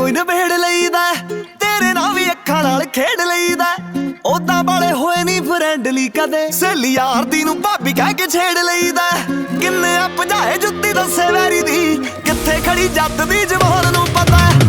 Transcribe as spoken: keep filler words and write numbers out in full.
ਕੋਈ ਨਵੇੜ ਲਈਦਾ, ਤੇਰੇ ਨਾਲ ਵੀ ਅੱਖਾਂ ਨਾਲ ਖੇਡ ਲਈਦਾ। ਉਦਾਂ ਵਾਲੇ ਹੋਏ ਨਹੀਂ ਫਰੈਂਡਲੀ ਕਦੇ, ਸਹੇਲੀ ਯਾਰ ਦੀ ਨੂੰ ਭਾਬੀ ਕਹਿ ਕੇ ਛੇੜ ਲਈਦਾ। ਕਿੰਨੇ ਆ ਭਜਾਏ ਜੁੱਤੀ ਦੱਸੇ ਵੈਰੀ ਦੀ, ਕਿੱਥੇ ਖੜੀ ਜੱਟ ਦੀ ਜ਼ਬਾਨ ਨੂੰ ਪਤਾ।